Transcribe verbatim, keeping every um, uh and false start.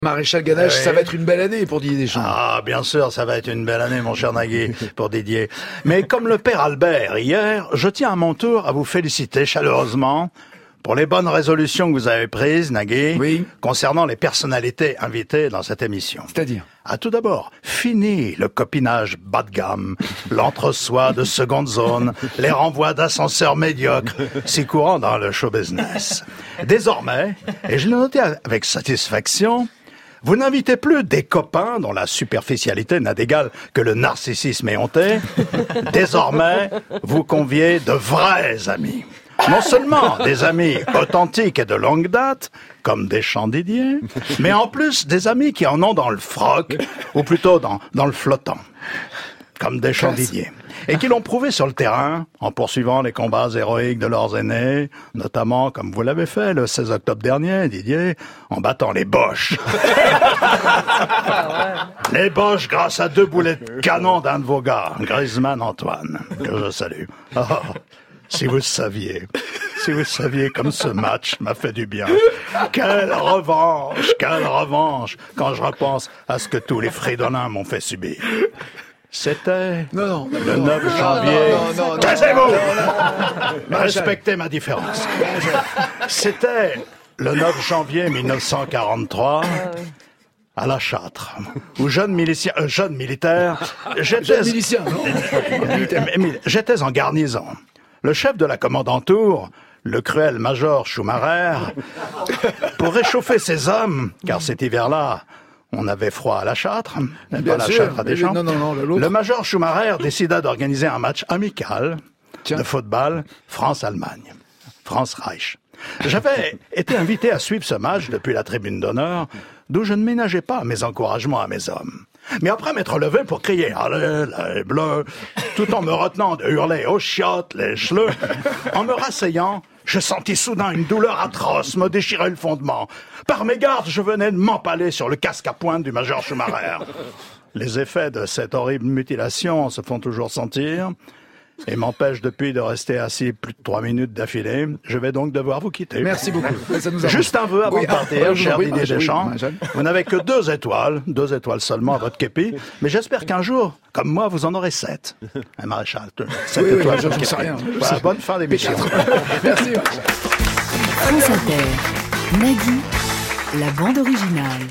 Maréchal Ganache, oui. ça va être une belle année pour Didier Deschamps. Ah, bien sûr, ça va être une belle année, mon cher Nagui, pour Didier. Mais comme le père Albert hier, je tiens à mon tour à vous féliciter chaleureusement pour les bonnes résolutions que vous avez prises, Nagui, oui. concernant les personnalités invitées dans cette émission. C'est-à-dire ? Ah, tout d'abord, fini le copinage bas de gamme, l'entre-soi de seconde zone, les renvois d'ascenseurs médiocres, si courants dans le show business. Désormais, et je l'ai noté avec satisfaction, vous n'invitez plus des copains dont la superficialité n'a d'égal que le narcissisme éhonté. Désormais, vous conviez de vrais amis. Non seulement des amis authentiques et de longue date, comme Deschamps Didier, mais en plus des amis qui en ont dans le froc, ou plutôt dans, dans le flottant, comme Deschamps Didier, et qui l'ont prouvé sur le terrain en poursuivant les combats héroïques de leurs aînés, notamment, comme vous l'avez fait le seize octobre dernier, Didier, en battant les Boches. Les Boches grâce à deux boulets de canon d'un de vos gars, Griezmann Antoine, que je salue. Oh, si vous saviez, si vous saviez comme ce match m'a fait du bien. Quelle revanche, quelle revanche, quand je repense à ce que tous les fridolins m'ont fait subir. C'était non, non, le neuf non, janvier. Non, non, non, Taisez-vous! Respectez ma différence. C'était le neuf janvier mille neuf cent quarante-trois. À la Châtre, où jeune milicien, euh, jeune militaire, j'étais, milicien, non j'étais en garnison. Le chef de la commandanture, le cruel major Schumacher, pour réchauffer ses hommes, car cet hiver-là, on avait froid à la Châtre, bien pas sûr, la Châtre à Deschamps. Non, non, non, le, le major Schumacher décida d'organiser un match amical Tiens. de football France-Allemagne, France-Reich. J'avais été invité à suivre ce match depuis la tribune d'honneur, d'où je ne ménageais pas mes encouragements à mes hommes. Mais après m'être levé pour crier « Allez, les bleus !» tout en me retenant de hurler « Aux chiottes, les chleux !» En me rasseyant, je sentis soudain une douleur atroce me déchirer le fondement. Par mégarde, je venais de m'empaler sur le casque à pointe du major Schumacher. Les effets de cette horrible mutilation se font toujours sentir et m'empêche depuis de rester assis plus de trois minutes d'affilée. Je vais donc devoir vous quitter. Merci beaucoup. Ça nous Juste un vœu avant oui, de partir, ah, cher oui, Didier oui, Deschamps. Oui, vous n'avez que deux étoiles, deux étoiles seulement à votre képi, mais j'espère qu'un jour, comme moi, vous en aurez sept. Un maréchal, sept oui, étoiles. Oui, je ne sais rien. Voilà, bonne fin d'émission. Merci. France Inter, Nagui, la bande originale.